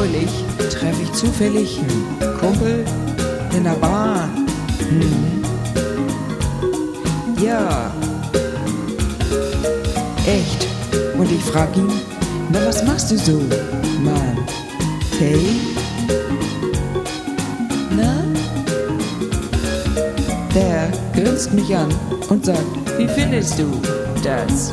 neulich treffe ich zufällig einen Kumpel in der Bahn. Ja, echt. Und ich frag ihn, na was machst du so, Mann? Hey? Na? Der grinst mich an und sagt, wie findest du das?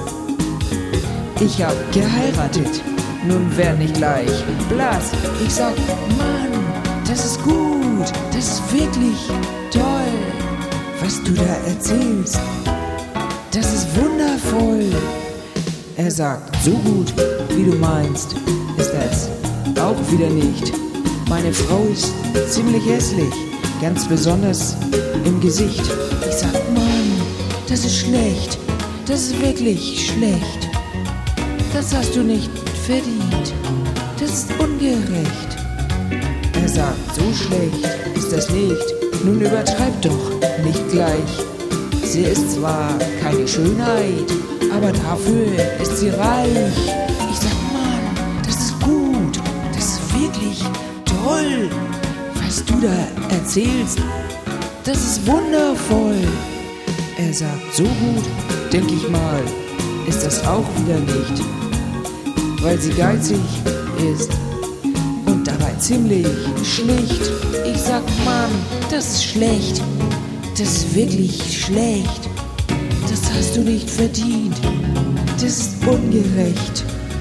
Ich hab geheiratet, nun werd nicht gleich blass. Ich sag, Mann, das ist gut, das ist wirklich toll, was du da erzählst. Das ist wundervoll. Er sagt, so gut, wie du meinst, ist das auch wieder nicht. Meine Frau ist ziemlich hässlich, ganz besonders im Gesicht. Ich sag, Mann, das ist schlecht, das ist wirklich schlecht. Das hast du nicht verdient, das ist ungerecht. Er sagt, so schlecht ist das nicht, nun übertreib doch nicht gleich. Sie ist zwar keine Schönheit, aber dafür ist sie reich. Ich sag, Mann, das ist gut, das ist wirklich toll, was du da erzählst. Das ist wundervoll. Er sagt, so gut, denk ich mal, ist das auch wieder nicht, weil sie geizig ist und dabei ziemlich schlicht. Ich sag, Mann, das ist schlecht, das ist wirklich schlecht. Das hast du nicht verdient, das ist ungerecht.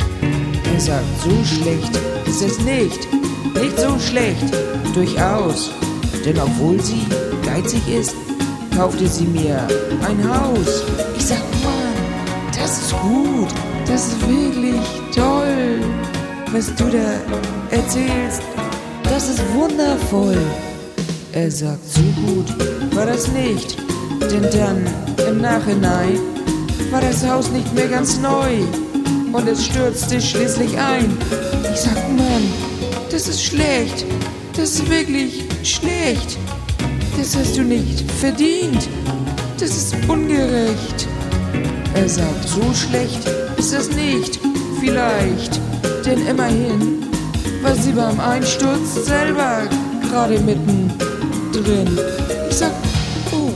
Er sagt, so schlecht ist es nicht, nicht so schlecht, durchaus. Denn obwohl sie geizig ist, kaufte sie mir ein Haus. Ich sag, Mann, das ist gut, das ist wirklich toll, was du da erzählst. Das ist wundervoll. Er sagt, so gut war das nicht, denn dann im Nachhinein war das Haus nicht mehr ganz neu und es stürzte schließlich ein. Ich sag, Mann, das ist schlecht, das ist wirklich schlecht. Das hast du nicht verdient, das ist ungerecht. Er sagt, so schlecht ist das nicht, vielleicht, denn immerhin war sie beim Einsturz selber gerade mitten drin. Ich sag, oh.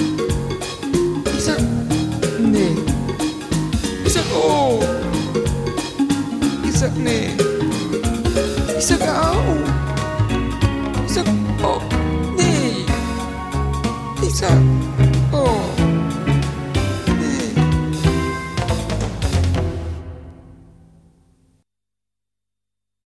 Ich sag, nee. Ich sag, oh. Ich sag, nee. Ich sag, au. Ich sag, oh, nee. Ich sag,